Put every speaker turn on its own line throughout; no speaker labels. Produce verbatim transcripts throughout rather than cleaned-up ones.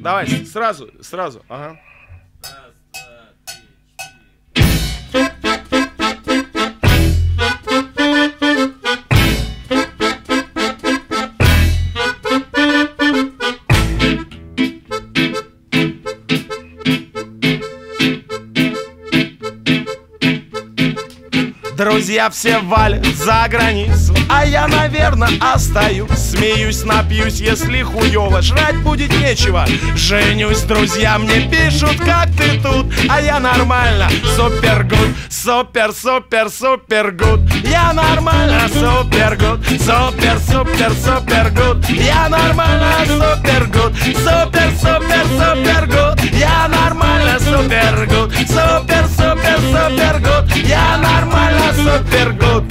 Давай, сразу, сразу, ага. Друзья все валят за границу, а я, наверное, остаюсь. Смеюсь, напьюсь, если хуёво, жрать будет нечего. Женюсь, друзья мне пишут, как ты тут, а я нормально, супер гуд, супер, супер, супер гуд. Я нормально, супер гуд, супер, супер, супер гуд. Я нормально, супер гуд, супер, супер, супер гуд. Я нормально, супер гуд, супер, супер, супер гуд. Я нормально, супер гуд.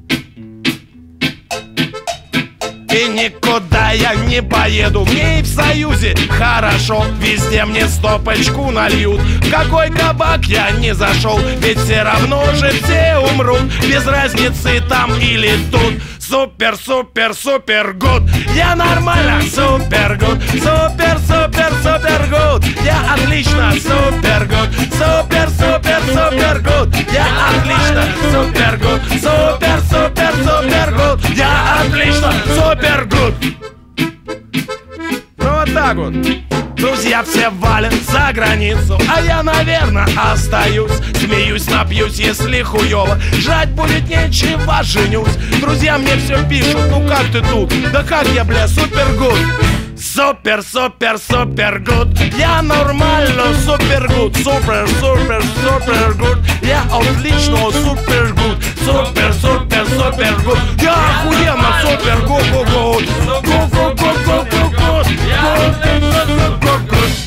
И никуда я не поеду, мне и в Союзе хорошо. Везде мне стопочку нальют. В какой кабак я не зашел, ведь все равно же все умрут. Без разницы там или тут. Супер, супер, супер гуд. Я нормально, супер гуд. Супер, супер, супер гуд. Я отлично, супер гуд. Супер, супер, супер гуд. Я отлично, супер гуд. Супер, супер, супер гуд. Я отлично, супер гуд. Ну вот так вот. Друзья все валят за границу, а я, наверное, остаюсь. Смеюсь, напьюсь, если хуёво, жрать будет нечего, женюсь. Друзья мне все пишут, ну как ты тут? Да как я, бля, супер гуд. Супер, супер, супер гуд. Я нормально, супер гуд. Супер, супер, супер гуд. Я отлично, супер гуд. Супер, супер, супер гуд. Я охуенно, супер гуд, гуд, гуд. Гуд, гуд, гуд, гуд.